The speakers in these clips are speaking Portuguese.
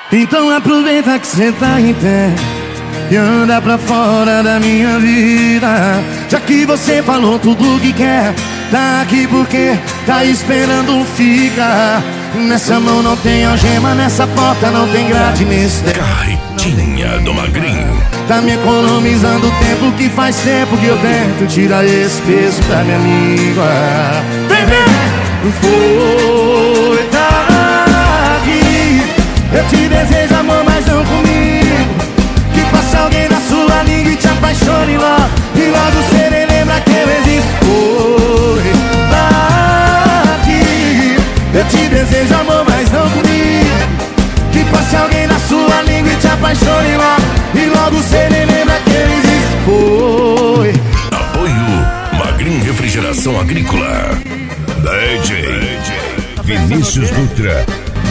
Então aproveita que cê tá em pé e anda pra fora da minha vida. Já que você falou tudo que quer, tá aqui porque tá esperando um fica. Nessa mão não tem algema, nessa porta não tem grade, nesse Carretinha do Magrinho. tá me economizando tempo que faz tempo que eu tento tirar esse peso da minha língua. Foi tarde, eu te desejo amor, mas não comigo. Que passa alguém na sua língua e te apaixone logo, e logo cê nem lembra que eu existo. Foi tarde, eu te desejo amor, mas não comigo. Que passe alguém na sua língua e te apaixone logo, e logo cê nem lembra que eu existo. Foi. Apoio Magrinho Refrigeração Agrícola. DJ Vinícius Dutra.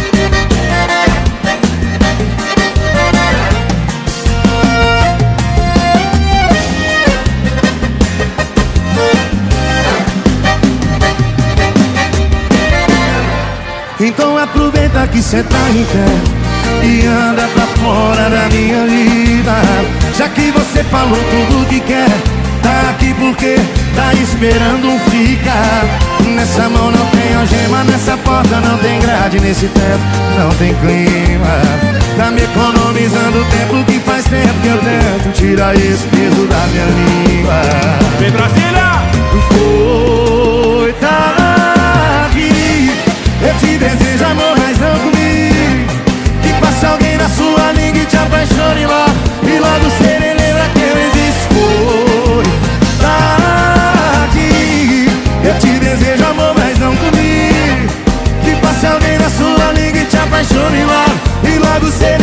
Então aproveita que cê tá em pé e anda pra fora da minha vida. Já que você falou tudo que quer, tá aqui porque tá esperando um fica. Nessa mão não tem algema, nessa porta não tem grade, nesse teto não tem clima. Tá me economizando tempo que faz tempo que eu tento tirar esse peso da minha língua. Vem Brasília! Foi tarde, eu te desejo amor, mas não comigo. Que passe alguém na sua língua e te apaixone logo, e logo cê nem lembra que eu existo. Foi tarde, eu te desejo amor, mas não comigo. Que passe alguém na sua língua e te apaixone logo, e logo cê